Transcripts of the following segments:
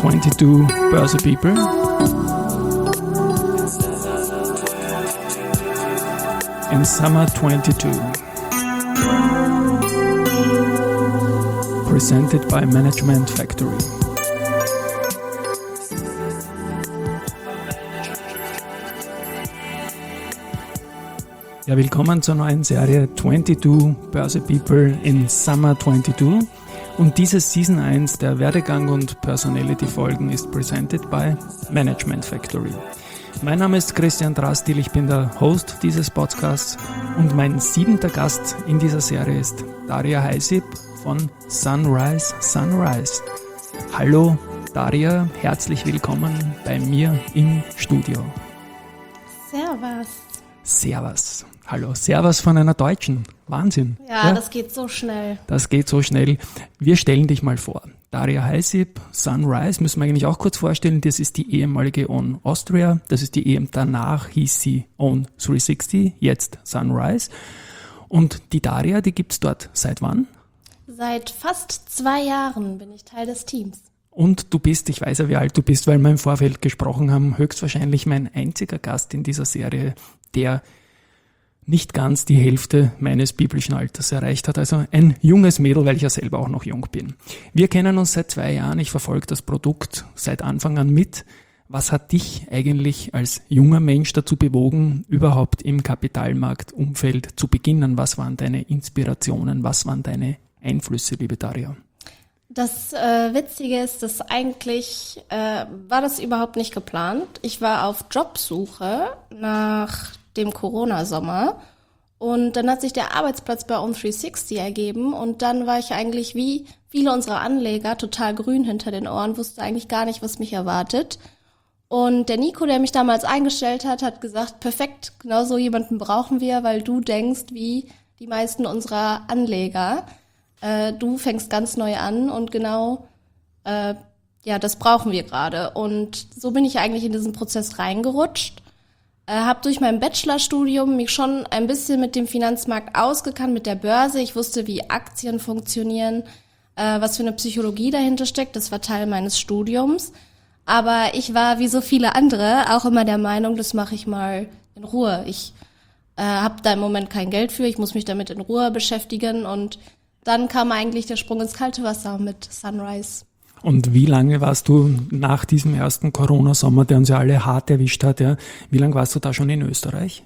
22 Börse People. In Summer 22. Presented by Management Factory. Ja, willkommen zur neuen Serie 22 Börse People in Summer 22. Und diese Season 1 der Werdegang- und Personality-Folgen ist presented by Management Factory. Mein Name ist Christian Drastil, ich bin der Host dieses Podcasts und mein 7. Gast in dieser Serie ist Daria Heisip von Sunrise. Hallo Daria, herzlich willkommen bei mir im Studio. Servus. Hallo, Servus von einer Deutschen. Wahnsinn. Ja, das geht so schnell. Das geht so schnell. Wir stellen dich mal vor. Daria Heisip, Sunrise, müssen wir eigentlich auch kurz vorstellen. Das ist die ehemalige On Austria. Das ist die danach hieß sie On 360, jetzt Sunrise. Und die Daria, die gibt's dort seit wann? Seit fast 2 Jahren bin ich Teil des Teams. Und du bist, ich weiß ja, wie alt du bist, weil wir im Vorfeld gesprochen haben, höchstwahrscheinlich mein einziger Gast in dieser Serie, der nicht ganz die Hälfte meines biblischen Alters erreicht hat. Also ein junges Mädel, weil ich ja selber auch noch jung bin. Wir kennen uns seit 2 Jahren. Ich verfolge das Produkt seit Anfang an mit. Was hat dich eigentlich als junger Mensch dazu bewogen, überhaupt im Kapitalmarktumfeld zu beginnen? Was waren deine Inspirationen? Was waren deine Einflüsse, liebe Daria? Das Witzige ist, dass eigentlich war das überhaupt nicht geplant. Ich war auf Jobsuche nach dem Corona-Sommer und dann hat sich der Arbeitsplatz bei On360 ergeben und dann war ich eigentlich wie viele unserer Anleger total grün hinter den Ohren, wusste eigentlich gar nicht, was mich erwartet. Und der Nico, der mich damals eingestellt hat, hat gesagt, perfekt, genau so jemanden brauchen wir, weil du denkst wie die meisten unserer Anleger. Du fängst ganz neu an und genau, das brauchen wir gerade. Und so bin ich eigentlich in diesen Prozess reingerutscht. Habe durch mein Bachelorstudium mich schon ein bisschen mit dem Finanzmarkt ausgekannt, mit der Börse. Ich wusste, wie Aktien funktionieren, was für eine Psychologie dahinter steckt. Das war Teil meines Studiums. Aber ich war, wie so viele andere, auch immer der Meinung, das mache ich mal in Ruhe. Ich habe da im Moment kein Geld für, ich muss mich damit in Ruhe beschäftigen. Und dann kam eigentlich der Sprung ins kalte Wasser mit Sunrise. Und wie lange warst du nach diesem ersten Corona-Sommer, der uns ja alle hart erwischt hat, ja, wie lange warst du da schon in Österreich?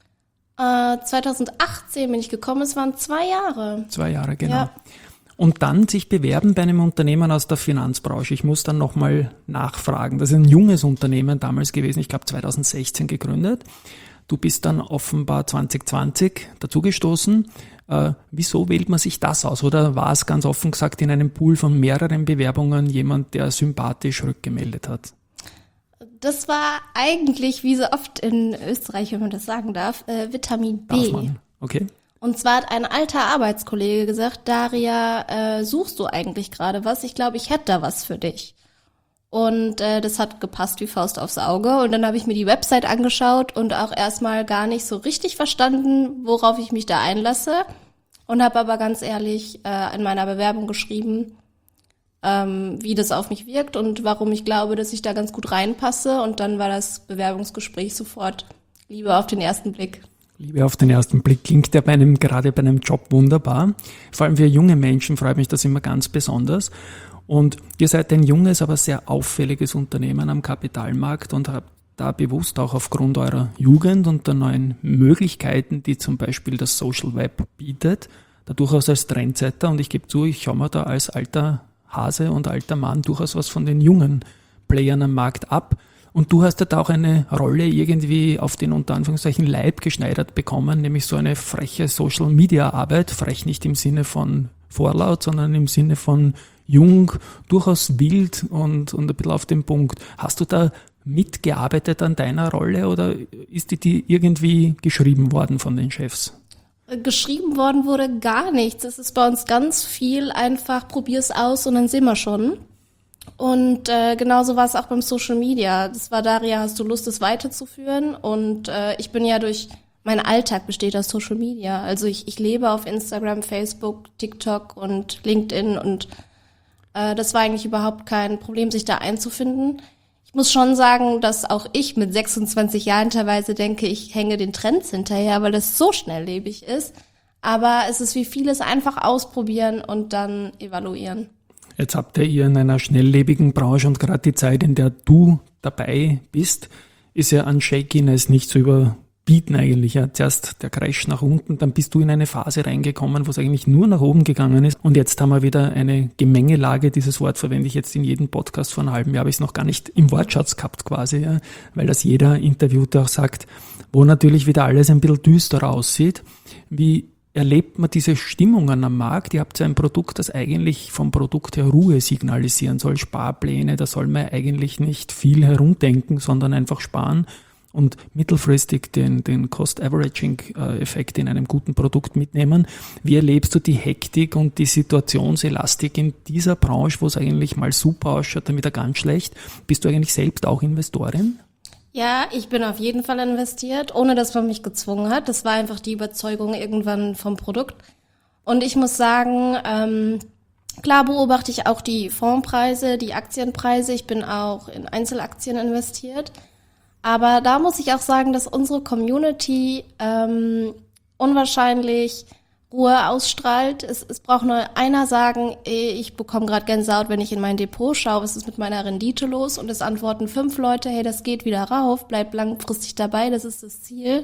2018 bin ich gekommen, es waren 2 Jahre. 2 Jahre, genau. Ja. Und dann sich bewerben bei einem Unternehmen aus der Finanzbranche. Ich muss dann nochmal nachfragen. Das ist ein junges Unternehmen damals gewesen, ich glaube 2016 gegründet. Du bist dann offenbar 2020 dazugestoßen. Wieso wählt man sich das aus? Oder war es ganz offen gesagt in einem Pool von mehreren Bewerbungen jemand, der sympathisch rückgemeldet hat? Das war eigentlich, wie so oft in Österreich, wenn man das sagen darf, Vitamin B. Darf man? Okay. Und zwar hat ein alter Arbeitskollege gesagt, Daria, suchst du eigentlich gerade was? Ich glaube, ich hätte da was für dich. Und das hat gepasst wie Faust aufs Auge. Und dann habe ich mir die Website angeschaut und auch erstmal gar nicht so richtig verstanden, worauf ich mich da einlasse. Und habe aber ganz ehrlich in meiner Bewerbung geschrieben, wie das auf mich wirkt und warum ich glaube, dass ich da ganz gut reinpasse. Und dann war das Bewerbungsgespräch sofort Liebe auf den ersten Blick. Liebe auf den ersten Blick klingt ja gerade bei einem Job wunderbar. Vor allem für junge Menschen freut mich das immer ganz besonders. Und ihr seid ein junges, aber sehr auffälliges Unternehmen am Kapitalmarkt und habt da bewusst auch aufgrund eurer Jugend und der neuen Möglichkeiten, die zum Beispiel das Social Web bietet, da durchaus als Trendsetter, und ich gebe zu, ich schaue mir da als alter Hase und alter Mann durchaus was von den jungen Playern am Markt ab. Und du hast ja da auch eine Rolle irgendwie auf den unter Anführungszeichen Leib geschneidert bekommen, nämlich so eine freche Social-Media-Arbeit, frech nicht im Sinne von vorlaut, sondern im Sinne von jung, durchaus wild und ein bisschen auf den Punkt. Hast du da mitgearbeitet an deiner Rolle oder ist die irgendwie geschrieben worden von den Chefs? Geschrieben worden wurde gar nichts. Es ist bei uns ganz viel einfach, probier's aus und dann sehen wir schon. Und genauso war es auch beim Social Media. Das war, Daria, hast du Lust, es weiterzuführen? Und ich bin ja mein Alltag besteht aus Social Media. Also ich lebe auf Instagram, Facebook, TikTok und LinkedIn und Das war eigentlich überhaupt kein Problem, sich da einzufinden. Ich muss schon sagen, dass auch ich mit 26 Jahren teilweise denke, ich hänge den Trends hinterher, weil das so schnelllebig ist. Aber es ist wie vieles, einfach ausprobieren und dann evaluieren. Jetzt habt ihr in einer schnelllebigen Branche und gerade die Zeit, in der du dabei bist, ist ja an Shakiness nicht zu überbieten eigentlich. Ja, zuerst der Crash nach unten, dann bist du in eine Phase reingekommen, wo es eigentlich nur nach oben gegangen ist. Und jetzt haben wir wieder eine Gemengelage. Dieses Wort verwende ich jetzt in jedem Podcast. Vor einem halben Jahr habe ich es noch gar nicht im Wortschatz gehabt quasi, ja, weil das jeder Interviewte auch sagt, wo natürlich wieder alles ein bisschen düsterer aussieht. Wie erlebt man diese Stimmungen am Markt? Ihr habt ja ein Produkt, das eigentlich vom Produkt her Ruhe signalisieren soll, Sparpläne, da soll man eigentlich nicht viel herumdenken, sondern einfach sparen und mittelfristig den Cost-Averaging-Effekt in einem guten Produkt mitnehmen. Wie erlebst du die Hektik und die Situationselastik in dieser Branche, wo es eigentlich mal super ausschaut, dann wieder ganz schlecht? Bist du eigentlich selbst auch Investorin? Ja, ich bin auf jeden Fall investiert, ohne dass man mich gezwungen hat. Das war einfach die Überzeugung irgendwann vom Produkt. Und ich muss sagen, klar beobachte ich auch die Fondspreise, die Aktienpreise. Ich bin auch in Einzelaktien investiert. Aber da muss ich auch sagen, dass unsere Community unwahrscheinlich Ruhe ausstrahlt. Es braucht nur einer sagen, ich bekomme gerade Gänsehaut, wenn ich in mein Depot schaue, was ist mit meiner Rendite los? Und es antworten 5 Leute, hey, das geht wieder rauf, bleib langfristig dabei, das ist das Ziel.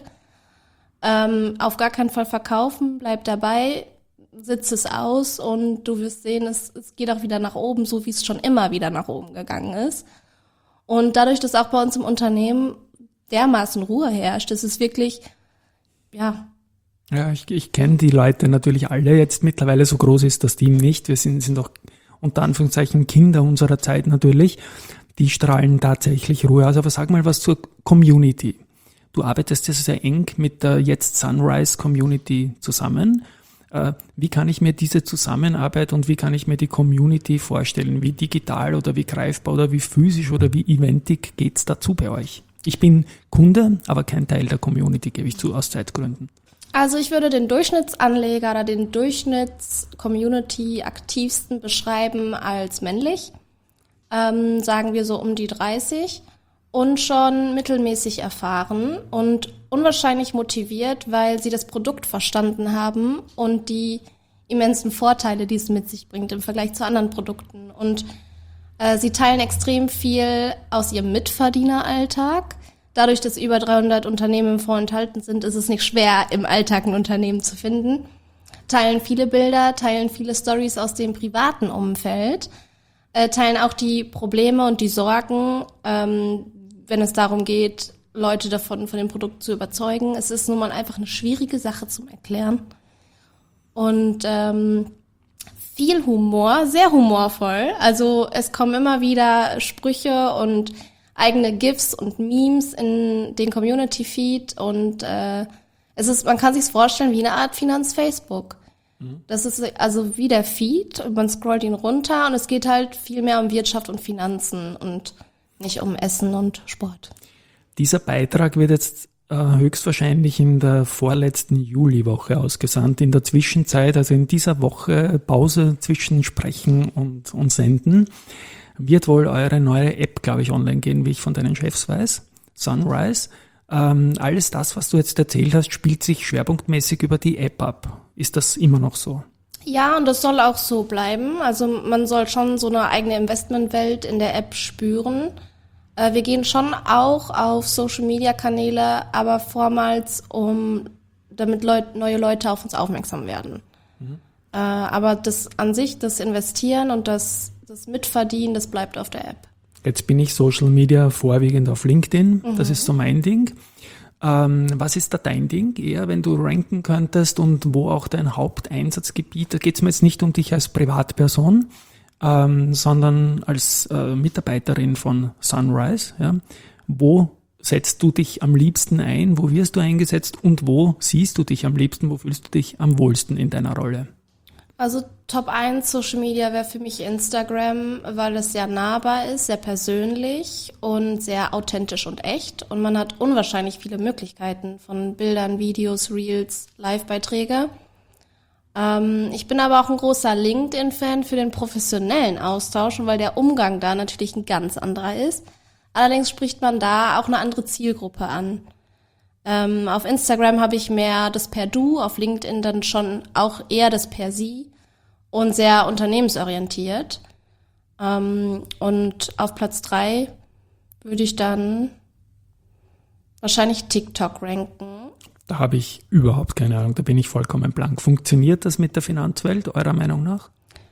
Auf gar keinen Fall verkaufen, bleib dabei, sitz es aus und du wirst sehen, es geht auch wieder nach oben, so wie es schon immer wieder nach oben gegangen ist. Und dadurch, dass auch bei uns im Unternehmen dermaßen Ruhe herrscht, das ist wirklich, ja, ich kenne die Leute natürlich alle jetzt mittlerweile, so groß ist das Team nicht. Wir sind auch unter Anführungszeichen Kinder unserer Zeit natürlich. Die strahlen tatsächlich Ruhe aus. Aber sag mal was zur Community. Du arbeitest ja sehr eng mit der jetzt Sunrise Community zusammen. Wie kann ich mir diese Zusammenarbeit und wie kann ich mir die Community vorstellen? Wie digital oder wie greifbar oder wie physisch oder wie eventig geht's dazu bei euch? Ich bin Kunde, aber kein Teil der Community, gebe ich zu, aus Zeitgründen. Also ich würde den Durchschnittsanleger oder den Durchschnitts-Community-Aktivsten beschreiben als männlich, sagen wir so um die 30 und schon mittelmäßig erfahren und unwahrscheinlich motiviert, weil sie das Produkt verstanden haben und die immensen Vorteile, die es mit sich bringt im Vergleich zu anderen Produkten. Und sie teilen extrem viel aus ihrem Mitverdieneralltag. Dadurch, dass über 300 Unternehmen im Fonds enthalten sind, ist es nicht schwer, im Alltag ein Unternehmen zu finden. Teilen viele Bilder, teilen viele Stories aus dem privaten Umfeld, teilen auch die Probleme und die Sorgen, wenn es darum geht, Leute von dem Produkt zu überzeugen. Es ist nun mal einfach eine schwierige Sache zum Erklären. Und viel Humor, sehr humorvoll. Also es kommen immer wieder Sprüche und eigene GIFs und Memes in den Community-Feed und man kann sich's vorstellen wie eine Art Finanz-Facebook. Das ist also wie der Feed und man scrollt ihn runter und es geht halt viel mehr um Wirtschaft und Finanzen und nicht um Essen und Sport. Dieser Beitrag wird jetzt höchstwahrscheinlich in der vorletzten Juliwoche ausgesandt. In der Zwischenzeit, also in dieser Woche Pause zwischen Sprechen und Senden, wird wohl eure neue App, glaube ich, online gehen, wie ich von deinen Chefs weiß, Sunrise. Alles das, was du jetzt erzählt hast, spielt sich schwerpunktmäßig über die App ab. Ist das immer noch so? Ja, und das soll auch so bleiben. Also man soll schon so eine eigene Investmentwelt in der App spüren. Wir gehen schon auch auf Social-Media-Kanäle, aber vormals, damit neue Leute auf uns aufmerksam werden. Aber das an sich, das Investieren und das Mitverdienen, das bleibt auf der App. Jetzt bin ich Social Media vorwiegend auf LinkedIn. Das ist so mein Ding. Was ist da dein Ding? Eher, wenn du ranken könntest und wo auch dein Haupteinsatzgebiet, da geht es mir jetzt nicht um dich als Privatperson, sondern als Mitarbeiterin von Sunrise. Ja. Wo setzt du dich am liebsten ein? Wo wirst du eingesetzt? Und wo siehst du dich am liebsten? Wo fühlst du dich am wohlsten in deiner Rolle? Also Top 1 Social Media wäre für mich Instagram, weil es sehr nahbar ist, sehr persönlich und sehr authentisch und echt. Und man hat unwahrscheinlich viele Möglichkeiten von Bildern, Videos, Reels, Live-Beiträge. Ich bin aber auch ein großer LinkedIn-Fan für den professionellen Austausch, weil der Umgang da natürlich ein ganz anderer ist. Allerdings spricht man da auch eine andere Zielgruppe an. Auf Instagram habe ich mehr das per Du, auf LinkedIn dann schon auch eher das per Sie und sehr unternehmensorientiert. Und auf Platz 3 würde ich dann wahrscheinlich TikTok ranken. Da habe ich überhaupt keine Ahnung, da bin ich vollkommen blank. Funktioniert das mit der Finanzwelt, eurer Meinung nach?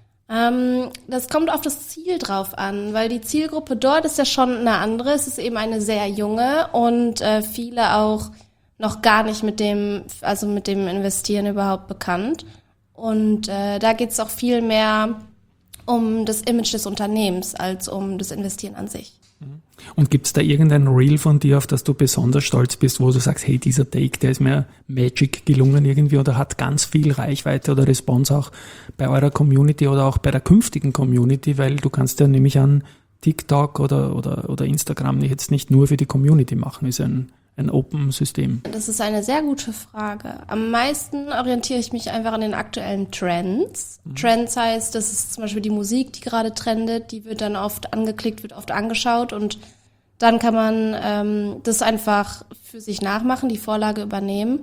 Das kommt auf das Ziel drauf an, weil die Zielgruppe dort ist ja schon eine andere. Es ist eben eine sehr junge und viele auch noch gar nicht mit dem Investieren überhaupt bekannt. Und da geht es auch viel mehr um das Image des Unternehmens als um das Investieren an sich. Und gibt es da irgendein Reel von dir, auf das du besonders stolz bist, wo du sagst, hey, dieser Take, der ist mir Magic gelungen irgendwie oder hat ganz viel Reichweite oder Response auch bei eurer Community oder auch bei der künftigen Community, weil du kannst ja nämlich an TikTok oder Instagram jetzt nicht nur für die Community machen, ist ein Open-System. Das ist eine sehr gute Frage. Am meisten orientiere ich mich einfach an den aktuellen Trends. Trends heißt, das ist zum Beispiel die Musik, die gerade trendet, die wird dann oft angeklickt, wird oft angeschaut und dann kann man das einfach für sich nachmachen, die Vorlage übernehmen.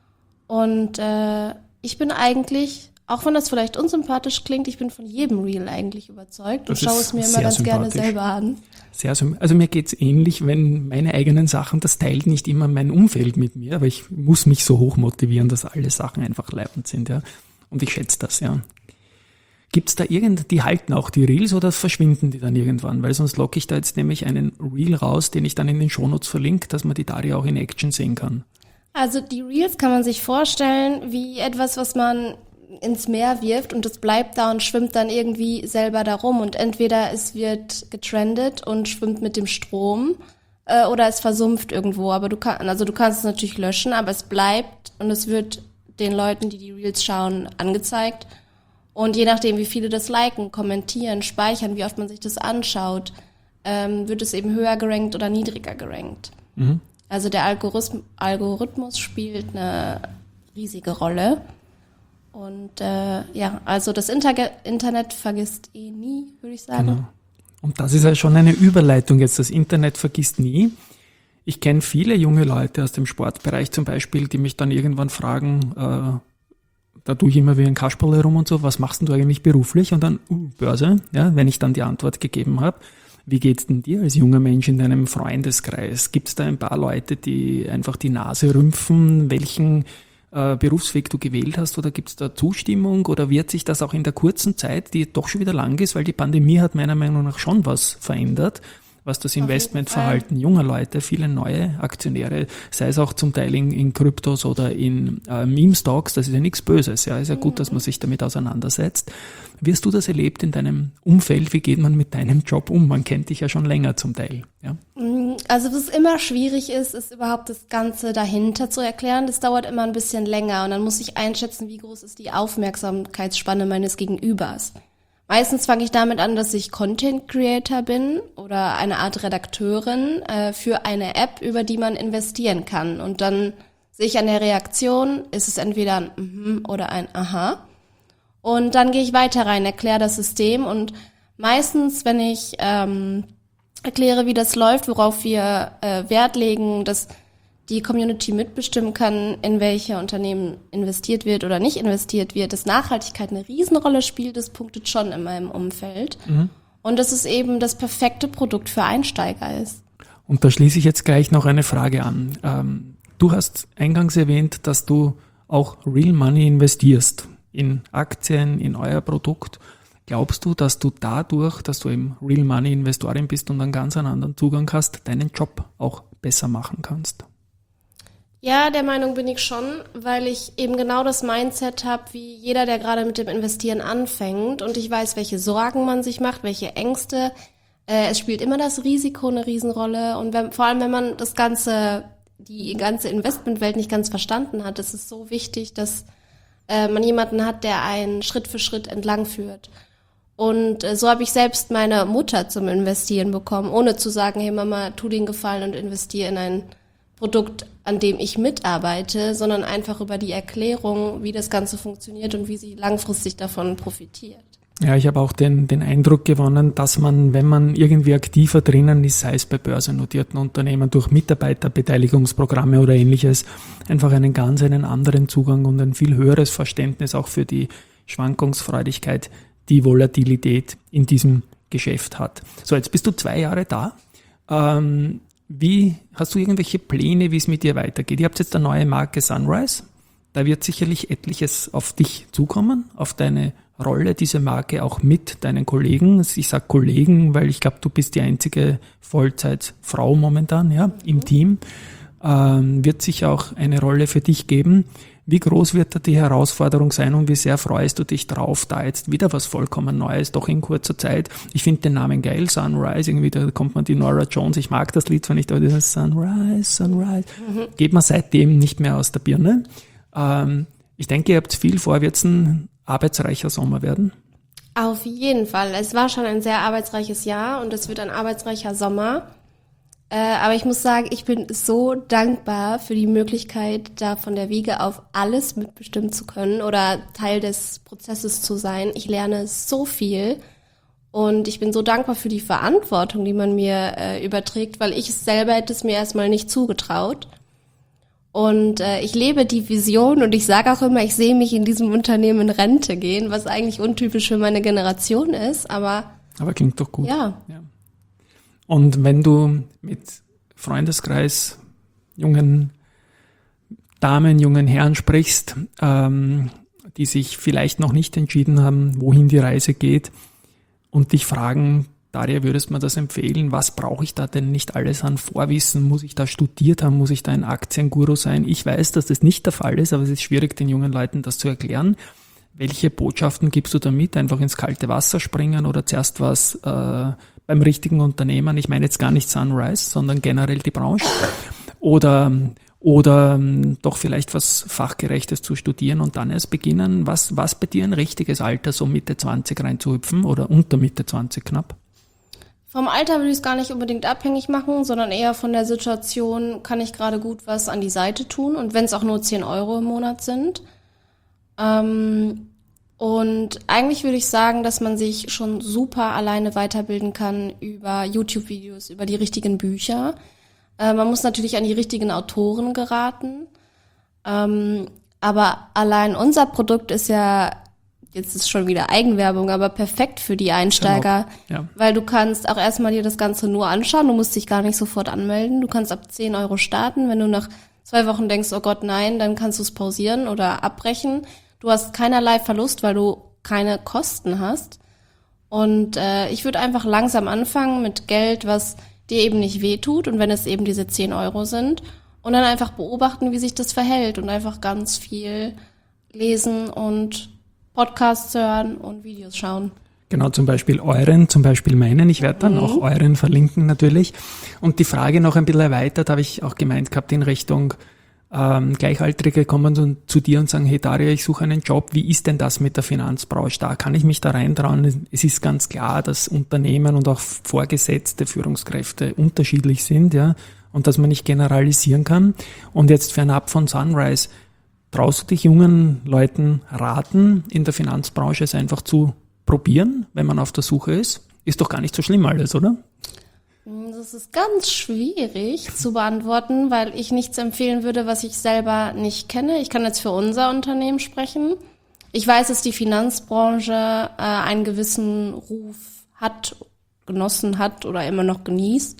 Und ich bin eigentlich, auch wenn das vielleicht unsympathisch klingt, ich bin von jedem Reel eigentlich überzeugt und schaue es mir immer ganz gerne selber an. Also mir geht's ähnlich, wenn meine eigenen Sachen, das teilt nicht immer mein Umfeld mit mir, aber ich muss mich so hoch motivieren, dass alle Sachen einfach leibend sind, ja. Und ich schätze das, ja. Gibt's da die halten auch die Reels oder verschwinden die dann irgendwann? Weil sonst locke ich da jetzt nämlich einen Reel raus, den ich dann in den Shownotes verlinke, dass man die Daria auch in Action sehen kann. Also die Reels kann man sich vorstellen wie etwas, was man ins Meer wirft und es bleibt da und schwimmt dann irgendwie selber da rum und entweder es wird getrendet und schwimmt mit dem Strom oder es versumpft irgendwo, aber du kannst es natürlich löschen, aber es bleibt und es wird den Leuten, die Reels schauen, angezeigt und je nachdem, wie viele das liken, kommentieren, speichern, wie oft man sich das anschaut, wird es eben höher gerankt oder niedriger gerankt. Mhm. Also der Algorithmus spielt eine riesige Rolle. Und also das Internet vergisst nie, würde ich sagen. Genau. Und das ist ja schon eine Überleitung jetzt. Das Internet vergisst nie. Ich kenne viele junge Leute aus dem Sportbereich zum Beispiel, die mich dann irgendwann fragen, da tue ich immer wie ein Kasperl herum und so, was machst denn du eigentlich beruflich? Und dann, Börse, ja, wenn ich dann die Antwort gegeben habe. Wie geht's denn dir als junger Mensch in deinem Freundeskreis? Gibt es da ein paar Leute, die einfach die Nase rümpfen, welchen Berufsweg du gewählt hast oder gibt es da Zustimmung oder wird sich das auch in der kurzen Zeit, die doch schon wieder lang ist, weil die Pandemie hat meiner Meinung nach schon was verändert, was das Investmentverhalten junger Leute, viele neue Aktionäre, sei es auch zum Teil in Kryptos oder in Meme-Stocks, das ist ja nichts Böses, ja, ist ja gut, dass man sich damit auseinandersetzt. Wirst du das erlebt in deinem Umfeld? Wie geht man mit deinem Job um? Man kennt dich ja schon länger zum Teil. Ja? Also was immer schwierig ist überhaupt das Ganze dahinter zu erklären. Das dauert immer ein bisschen länger und dann muss ich einschätzen, wie groß ist die Aufmerksamkeitsspanne meines Gegenübers. Meistens fange ich damit an, dass ich Content Creator bin oder eine Art Redakteurin für eine App, über die man investieren kann. Und dann sehe ich an der Reaktion, ist es entweder ein Mhm oder ein Aha. Und dann gehe ich weiter rein, erkläre das System und meistens, wenn ich erkläre, wie das läuft, worauf wir Wert legen, dass die Community mitbestimmen kann, in welche Unternehmen investiert wird oder nicht investiert wird, dass Nachhaltigkeit eine Riesenrolle spielt, das punktet schon in meinem Umfeld. Mhm. Und dass es eben das perfekte Produkt für Einsteiger ist. Und da schließe ich jetzt gleich noch eine Frage an. Du hast eingangs erwähnt, dass du auch Real Money investierst in Aktien, in euer Produkt. Glaubst du, dass du dadurch, dass du eben Real Money Investorin bist und einen ganz anderen Zugang hast, deinen Job auch besser machen kannst? Ja, der Meinung bin ich schon, weil ich eben genau das Mindset habe, wie jeder, der gerade mit dem Investieren anfängt und ich weiß, welche Sorgen man sich macht, welche Ängste. Es spielt immer das Risiko eine Riesenrolle und vor allem, wenn man die ganze Investmentwelt nicht ganz verstanden hat, ist es so wichtig, dass man jemanden hat, der einen Schritt für Schritt entlang führt. Und so habe ich selbst meine Mutter zum Investieren bekommen, ohne zu sagen, hey Mama, tu den Gefallen und investiere in ein Produkt, an dem ich mitarbeite, sondern einfach über die Erklärung, wie das Ganze funktioniert und wie sie langfristig davon profitiert. Ja, ich habe auch den Eindruck gewonnen, dass man, wenn man irgendwie aktiver drinnen ist, sei es bei börsennotierten Unternehmen durch Mitarbeiterbeteiligungsprogramme oder ähnliches, einfach einen anderen Zugang und ein viel höheres Verständnis auch für die Schwankungsfreudigkeit, die Volatilität in diesem Geschäft hat. So, jetzt bist du 2 Jahre da. Wie hast du irgendwelche Pläne, wie es mit dir weitergeht? Ihr habt jetzt eine neue Marke Sunrise. Da wird sicherlich etliches auf dich zukommen, auf deine Rolle, diese Marke auch mit deinen Kollegen. Ich sage Kollegen, weil ich glaube, du bist die einzige Vollzeitfrau momentan, ja, im Team. Wird sicher auch eine Rolle für dich geben. Wie groß wird da die Herausforderung sein und wie sehr freust du dich drauf, da jetzt wieder was vollkommen Neues, doch in kurzer Zeit? Ich finde den Namen geil, Sunrise, irgendwie da kommt man die Nora Jones, ich mag das Lied zwar nicht, aber dieses Sunrise, geht man seitdem nicht mehr aus der Birne. Ich denke, ihr habt viel vor, wird es ein arbeitsreicher Sommer werden? Auf jeden Fall. Es war schon ein sehr arbeitsreiches Jahr und es wird ein arbeitsreicher Sommer. Aber ich muss sagen, ich bin so dankbar für die Möglichkeit, da von der Wiege auf alles mitbestimmen zu können oder Teil des Prozesses zu sein. Ich lerne so viel und ich bin so dankbar für die Verantwortung, die man mir überträgt, weil ich selber hätte es mir erstmal nicht zugetraut. Und ich lebe die Vision und ich sage auch immer, ich sehe mich in diesem Unternehmen in Rente gehen, was eigentlich untypisch für meine Generation ist, aber klingt doch gut. Ja. Und wenn du mit Freundeskreis, jungen Damen, jungen Herren sprichst, die sich vielleicht noch nicht entschieden haben, wohin die Reise geht und dich fragen, Daria, würdest du mir das empfehlen? Was brauche ich da denn nicht alles an Vorwissen? Muss ich da studiert haben? Muss ich da ein Aktienguru sein? Ich weiß, dass das nicht der Fall ist, aber es ist schwierig, den jungen Leuten das zu erklären. Welche Botschaften gibst du damit? Einfach ins kalte Wasser springen oder zuerst was beim richtigen Unternehmen? Ich meine jetzt gar nicht Sunrise, sondern generell die Branche. Oder doch vielleicht was Fachgerechtes zu studieren und dann erst beginnen. Was bei dir ein richtiges Alter, so Mitte 20 reinzuhüpfen oder unter Mitte 20 knapp? Vom Alter würde ich es gar nicht unbedingt abhängig machen, sondern eher von der Situation, kann ich gerade gut was an die Seite tun und wenn es auch nur 10 Euro im Monat sind. Und eigentlich würde ich sagen, dass man sich schon super alleine weiterbilden kann über YouTube-Videos, über die richtigen Bücher. Man muss natürlich an die richtigen Autoren geraten. Aber allein unser Produkt ist ja, jetzt ist schon wieder Eigenwerbung, aber perfekt für die Einsteiger, ja. Weil du kannst auch erstmal dir das Ganze nur anschauen, du musst dich gar nicht sofort anmelden, du kannst ab 10 Euro starten, wenn du nach 2 Wochen denkst, oh Gott, nein, dann kannst du es pausieren oder abbrechen. Du hast keinerlei Verlust, weil du keine Kosten hast und ich würde einfach langsam anfangen mit Geld, was dir eben nicht wehtut und wenn es eben diese 10 Euro sind und dann einfach beobachten, wie sich das verhält und einfach ganz viel lesen und Podcasts hören und Videos schauen. Genau, zum Beispiel euren, zum Beispiel meinen. Ich werde dann auch euren verlinken natürlich. Und die Frage noch ein bisschen erweitert, habe ich auch gemeint gehabt in Richtung Gleichaltrige kommen dann zu dir und sagen, hey Daria, ich suche einen Job, wie ist denn das mit der Finanzbranche da? Kann ich mich da reintrauen? Es ist ganz klar, dass Unternehmen und auch Vorgesetzte, Führungskräfte unterschiedlich sind, ja, und dass man nicht generalisieren kann. Und jetzt fernab von Sunrise, traust du dich jungen Leuten raten, in der Finanzbranche es einfach zu probieren, wenn man auf der Suche ist? Ist doch gar nicht so schlimm alles, oder? Das ist ganz schwierig zu beantworten, weil ich nichts empfehlen würde, was ich selber nicht kenne. Ich kann jetzt für unser Unternehmen sprechen. Ich weiß, dass die Finanzbranche einen gewissen Ruf hat, genossen hat oder immer noch genießt.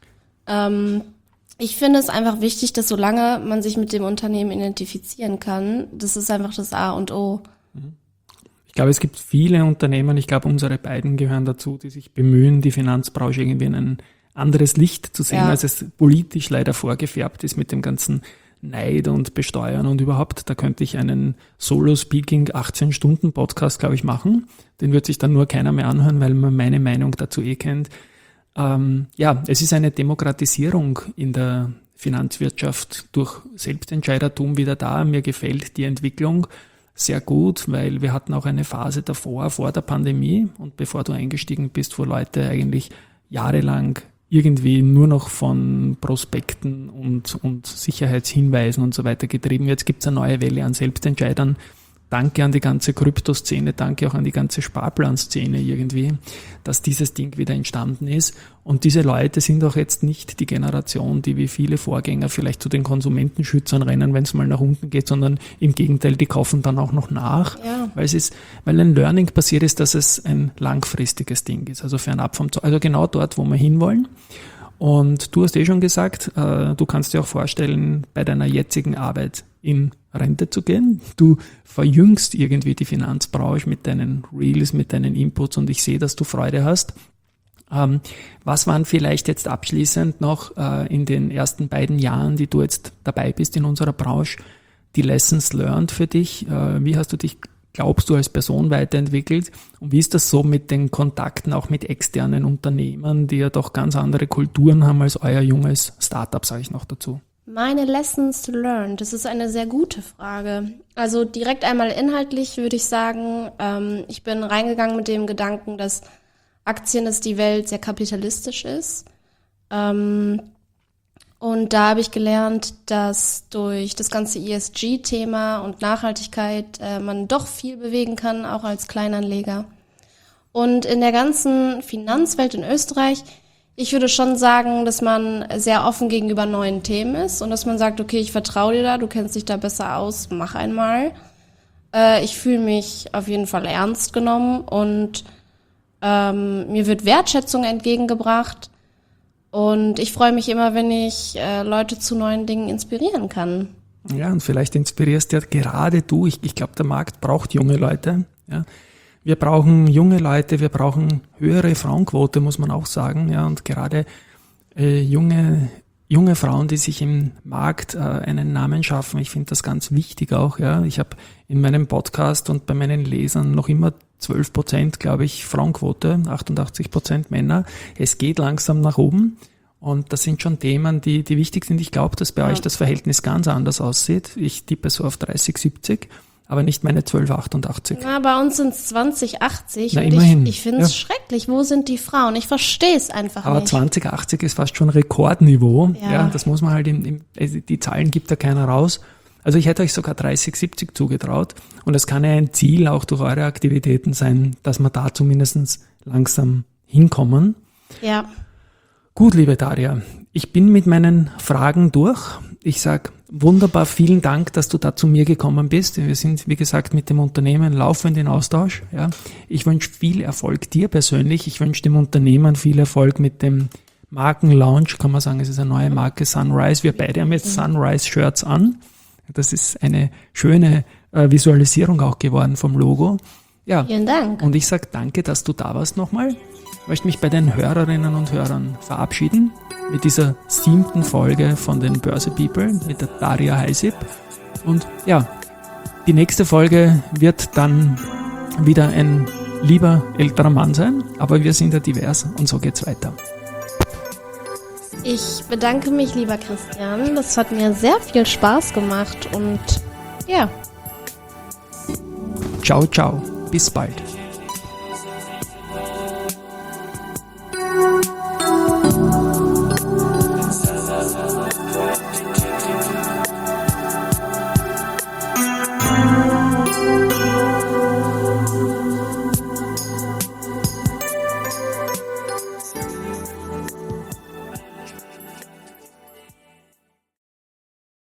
Ich finde es einfach wichtig, dass solange man sich mit dem Unternehmen identifizieren kann, das ist einfach das A und O. Ich glaube, es gibt viele Unternehmen, ich glaube, unsere beiden gehören dazu, die sich bemühen, die Finanzbranche irgendwie in ein anderes Licht zu sehen, als es politisch leider vorgefärbt ist mit dem ganzen Neid und Besteuern und überhaupt. Da könnte ich einen Solo-Speaking 18-Stunden-Podcast, glaube ich, machen. Den wird sich dann nur keiner mehr anhören, weil man meine Meinung dazu kennt. Es ist eine Demokratisierung in der Finanzwirtschaft durch Selbstentscheidertum wieder da. Mir gefällt die Entwicklung sehr gut, weil wir hatten auch eine Phase davor, vor der Pandemie und bevor du eingestiegen bist, wo Leute eigentlich jahrelang irgendwie nur noch von Prospekten und Sicherheitshinweisen und so weiter getrieben wird. Jetzt gibt es eine neue Welle an Selbstentscheidern. Danke an die ganze Kryptoszene, danke auch an die ganze Sparplanszene irgendwie, dass dieses Ding wieder entstanden ist. Und diese Leute sind auch jetzt nicht die Generation, die wie viele Vorgänger vielleicht zu den Konsumentenschützern rennen, wenn es mal nach unten geht, sondern im Gegenteil, die kaufen dann auch noch nach, Ja. weil ein Learning passiert ist, dass es ein langfristiges Ding ist, also fernab vom also genau dort, wo wir hinwollen. Und du hast schon gesagt, du kannst dir auch vorstellen, bei deiner jetzigen Arbeit in Rente zu gehen. Du verjüngst irgendwie die Finanzbranche mit deinen Reels, mit deinen Inputs und ich sehe, dass du Freude hast. Was waren vielleicht jetzt abschließend noch in den ersten beiden Jahren, die du jetzt dabei bist in unserer Branche, die Lessons learned für dich? Wie hast du dich, glaubst du, als Person weiterentwickelt? Und wie ist das so mit den Kontakten auch mit externen Unternehmern, die ja doch ganz andere Kulturen haben als euer junges Startup, sage ich noch dazu? Meine Lessons learned, das ist eine sehr gute Frage. Also direkt einmal inhaltlich würde ich sagen, ich bin reingegangen mit dem Gedanken, dass Aktien, dass die Welt sehr kapitalistisch ist. Und da habe ich gelernt, dass durch das ganze ESG-Thema und Nachhaltigkeit man doch viel bewegen kann, auch als Kleinanleger. Und in der ganzen Finanzwelt in Österreich, ich würde schon sagen, dass man sehr offen gegenüber neuen Themen ist und dass man sagt, okay, ich vertraue dir da, du kennst dich da besser aus, mach einmal. Ich fühle mich auf jeden Fall ernst genommen und mir wird Wertschätzung entgegengebracht und ich freue mich immer, wenn ich Leute zu neuen Dingen inspirieren kann. Ja, und vielleicht inspirierst ja gerade du. Ich glaube, der Markt braucht junge Leute. Ja. Wir brauchen junge Leute, wir brauchen höhere Frauenquote, muss man auch sagen. Ja, und gerade junge Frauen, die sich im Markt einen Namen schaffen. Ich finde das ganz wichtig auch. Ja, ich habe in meinem Podcast und bei meinen Lesern noch immer 12%, glaube ich, Frauenquote, 88% Männer. Es geht langsam nach oben. Und das sind schon Themen, die wichtig sind. Ich glaube, dass bei euch das Verhältnis ganz anders aussieht. Ich tippe so auf 30-70. Aber nicht meine 1288. Na, bei uns sind es 2080 Na, und immerhin. ich finde es schrecklich. Wo sind die Frauen? Ich verstehe es einfach Aber nicht. 2080 ist fast schon Rekordniveau. Ja. Ja, das muss man halt also die Zahlen gibt da keiner raus. Also ich hätte euch sogar 30-70 zugetraut. Und es kann ja ein Ziel auch durch eure Aktivitäten sein, dass wir da zumindest langsam hinkommen. Ja. Gut, liebe Daria, ich bin mit meinen Fragen durch. Ich sage wunderbar vielen Dank, dass du da zu mir gekommen bist. Wir sind, wie gesagt, mit dem Unternehmen laufend in Austausch. Ja. Ich wünsche viel Erfolg dir persönlich. Ich wünsche dem Unternehmen viel Erfolg mit dem Markenlaunch. Kann man sagen, es ist eine neue Marke Sunrise. Wir beide haben jetzt Sunrise-Shirts an. Das ist eine schöne Visualisierung auch geworden vom Logo. Ja. Vielen Dank. Und ich sage danke, dass du da warst nochmal. Ich möchte mich bei den Hörerinnen und Hörern verabschieden mit dieser 7. Folge von den Börse People mit der Daria Heisip. Und ja, die nächste Folge wird dann wieder ein lieber älterer Mann sein, aber wir sind ja divers und so geht's weiter. Ich bedanke mich, lieber Christian. Das hat mir sehr viel Spaß gemacht und ja. Ciao, ciao. Bis bald.